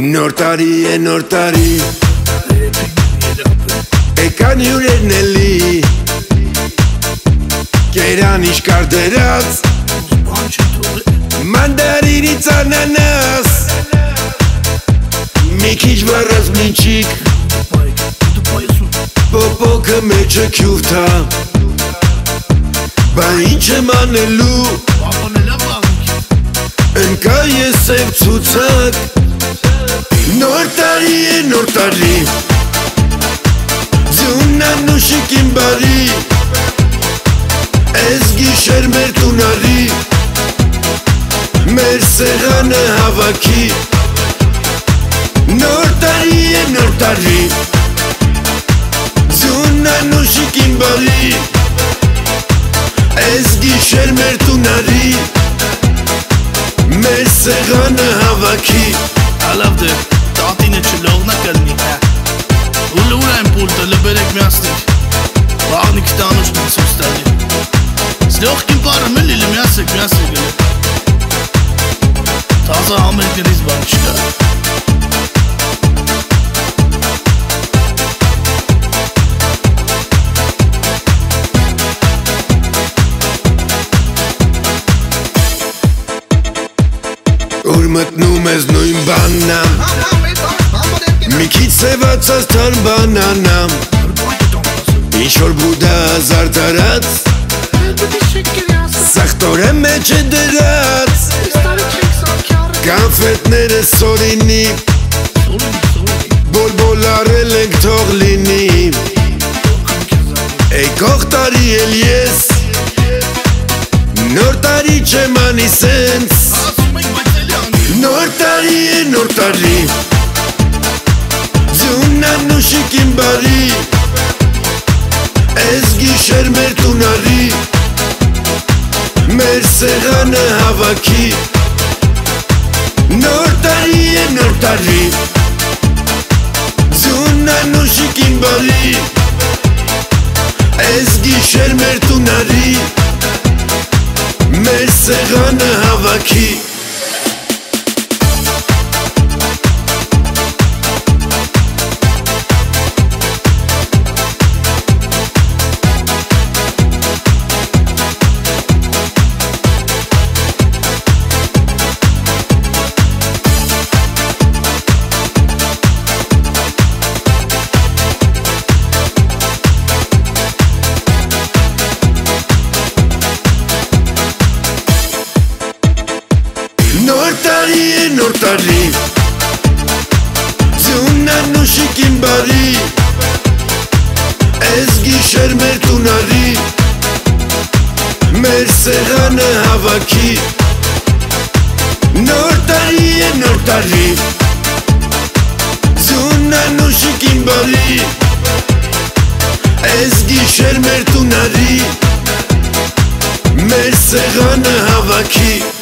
Նոր տարի է նոր տարի Եկան հյուրերն էլի Կերան իշկար դրած Մանդարինից անանաս Մի քիչ վառած մինչիկ Պոպոկը մեջը քյուրթա Բա ինչ եմ անելու Ընկա ես սև ցուցակ Նոր տարի է նոր տարի Ձյունն ու շիկին բարի Էս գիշեր մեր տունարի Մեր սեղանը հավաքի Նոր տարի է նոր տարի Ձյունն ու շիկին բարի Էս գիշեր մեր տունարի Մեր սեղանը հավաքի Ալավդե, տատինը չլողնա կլնի Ու լուր այն պուլտը, լբերեք միասնիկ Բաղնիք տանուշն են սուս տալի Սլողքին պարը մելիլը միասեք գլի Թազա համեր գրիզ բան չկա Ուր մտնում ես նույն բաննամ Մի քիչ սևացած թան բանանամ Ինչ-որ բուդա զարդարած Սախտորը մեջ է դրած Կանֆետները սորինի Բոլբոլարել ենք թող լինի Եկող տարի էլ ես Նոր տարի չեմ անի սենց Նոր տարի է նոր տարի Ձյունն ու շիկին բարի Էս գիշեր մեր տունարի Մեր սեղանը հավաքի Նոր տարի է նոր տարի Ձյունն ու շիկին բարի Էս գիշեր մեր տունարի Մեր սեղանը հավաքի Նոր տարի է նոր տարի Ձյունն ու շիկին բարի Էս գիշեր մեր տունարի Մեր սեղանը հավաքի Նոր տարի է նոր տարի Ձյունն ու շիկին բարի Էս գիշեր մեր տունարի Մեր սեղանը հավաքի